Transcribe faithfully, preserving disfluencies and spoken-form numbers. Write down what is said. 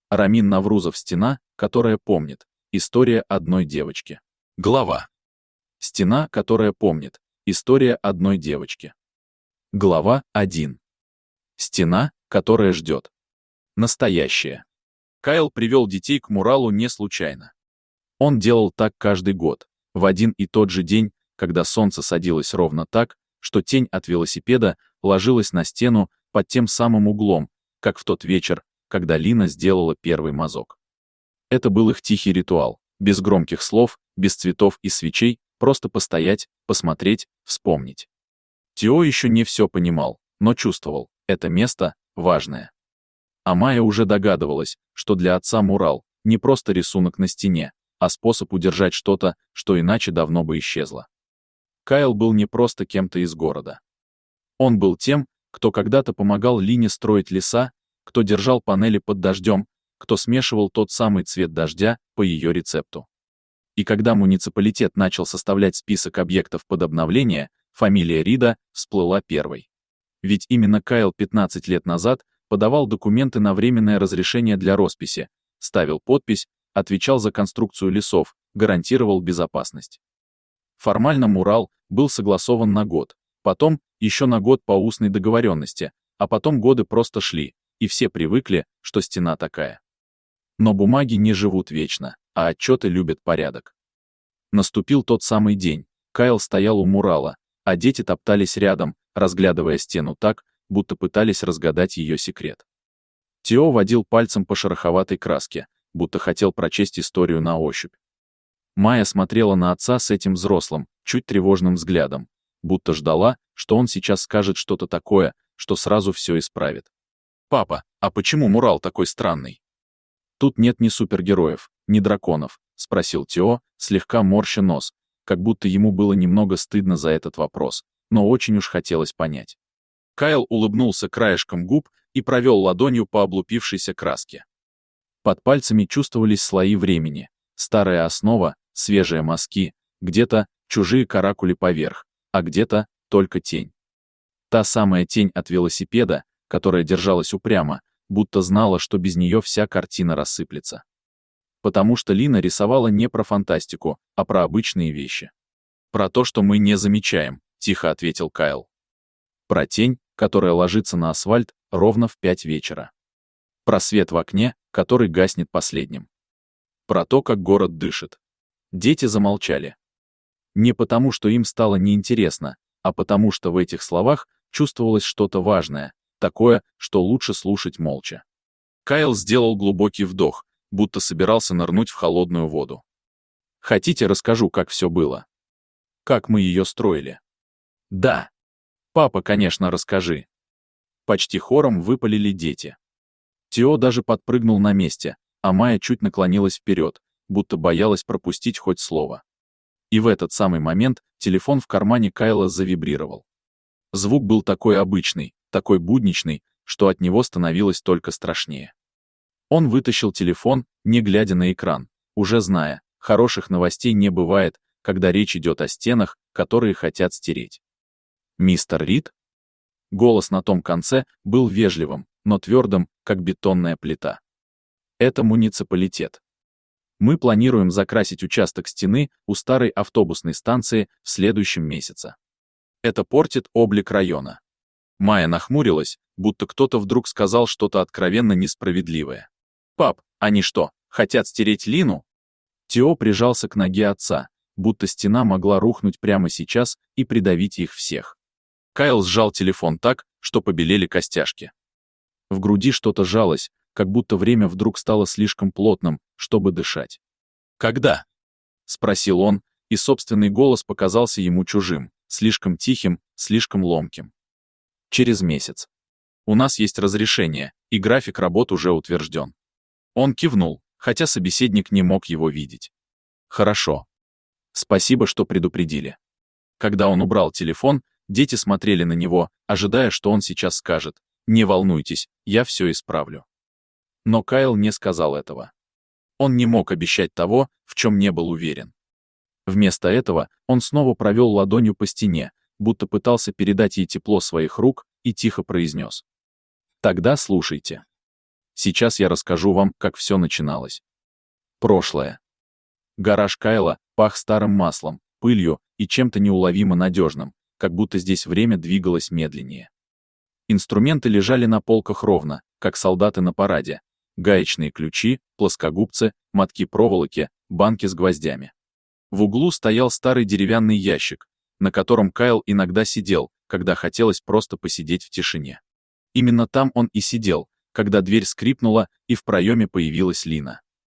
Рамин Наврузов «Стена, которая помнит». История одной девочки. Глава. Стена, которая помнит. История одной девочки. Глава один. Стена, которая ждет. Настоящее. Кайл привел детей к муралу не случайно. Он делал так каждый год, в один и тот же день, когда солнце садилось ровно так, что тень от велосипеда ложилась на стену под тем самым углом, как в тот вечер, когда Лина сделала первый мазок. Это был их тихий ритуал, без громких слов, без цветов и свечей, просто постоять, посмотреть, вспомнить. Тео еще не все понимал, но чувствовал, это место важное. А Майя уже догадывалась, что для отца мурал — не просто рисунок на стене, а способ удержать что-то, что иначе давно бы исчезло. Кайл был не просто кем-то из города. Он был тем, кто когда-то помогал Лине строить леса, кто держал панели под дождем, кто смешивал тот самый цвет дождя по ее рецепту. И когда муниципалитет начал составлять список объектов под обновление, фамилия Рида всплыла первой. Ведь именно Кайл пятнадцать лет назад подавал документы на временное разрешение для росписи, ставил подпись, отвечал за конструкцию лесов, гарантировал безопасность. Формально мурал был согласован на год, потом еще на год по устной договоренности, а потом годы просто шли, и все привыкли, что стена такая. Но бумаги не живут вечно, а отчеты любят порядок. Наступил тот самый день. Кайл стоял у мурала, а дети топтались рядом, разглядывая стену так, будто пытались разгадать ее секрет. Тео водил пальцем по шероховатой краске, будто хотел прочесть историю на ощупь. Майя смотрела на отца с этим взрослым, чуть тревожным взглядом, будто ждала, что он сейчас скажет что-то такое, что сразу все исправит. «Папа, а почему мурал такой странный?» «Тут нет ни супергероев, ни драконов», — спросил Тео, слегка морща нос, как будто ему было немного стыдно за этот вопрос, но очень уж хотелось понять. Кайл улыбнулся краешком губ и провел ладонью по облупившейся краске. Под пальцами чувствовались слои времени, старая основа, свежие мазки, где-то чужие каракули поверх, а где-то только тень. Та самая тень от велосипеда, которая держалась упрямо, будто знала, что без нее вся картина рассыплется. Потому что Лина рисовала не про фантастику, а про обычные вещи. «Про то, что мы не замечаем», — тихо ответил Кайл. «Про тень, которая ложится на асфальт ровно в пять вечера. Про свет в окне, который гаснет последним. Про то, как город дышит». Дети замолчали. Не потому, что им стало неинтересно, а потому что в этих словах чувствовалось что-то важное, такое, что лучше слушать молча. Кайл сделал глубокий вдох, будто собирался нырнуть в холодную воду. «Хотите, расскажу, как все было? Как мы ее строили?» «Да». «Папа, конечно, расскажи». Почти хором выпалили дети. Тео даже подпрыгнул на месте, а Майя чуть наклонилась вперед, будто боялась пропустить хоть слово. И в этот самый момент телефон в кармане Кайла завибрировал. Звук был такой обычный, такой будничный, что от него становилось только страшнее. Он вытащил телефон, не глядя на экран, уже зная, хороших новостей не бывает, когда речь идет о стенах, которые хотят стереть. «Мистер Рид?» Голос на том конце был вежливым, но твердым, как бетонная плита. «Это муниципалитет. Мы планируем закрасить участок стены у старой автобусной станции в следующем месяце. Это портит облик района». Майя нахмурилась, будто кто-то вдруг сказал что-то откровенно несправедливое. «Пап, они что, хотят стереть Лину?» Тео прижался к ноге отца, будто стена могла рухнуть прямо сейчас и придавить их всех. Кайл сжал телефон так, что побелели костяшки. В груди что-то сжалось, как будто время вдруг стало слишком плотным, чтобы дышать. «Когда?» — спросил он, и собственный голос показался ему чужим, слишком тихим, слишком ломким. «Через месяц. У нас есть разрешение, и график работ уже утвержден». Он кивнул, хотя собеседник не мог его видеть. «Хорошо. Спасибо, что предупредили». Когда он убрал телефон, дети смотрели на него, ожидая, что он сейчас скажет: «Не волнуйтесь, я все исправлю». Но Кайл не сказал этого. Он не мог обещать того, в чем не был уверен. Вместо этого он снова провел ладонью по стене, будто пытался передать ей тепло своих рук, и тихо произнес: «Тогда слушайте». Сейчас я расскажу вам, как все начиналось. Прошлое. Гараж Кайла пах старым маслом, пылью и чем-то неуловимо надежным, как будто здесь время двигалось медленнее. Инструменты лежали на полках ровно, как солдаты на параде. Гаечные ключи, плоскогубцы, мотки проволоки, банки с гвоздями. В углу стоял старый деревянный ящик, на котором Кайл иногда сидел, когда хотелось просто посидеть в тишине. Именно там он и сидел, когда дверь скрипнула, и в проеме появилась Лина.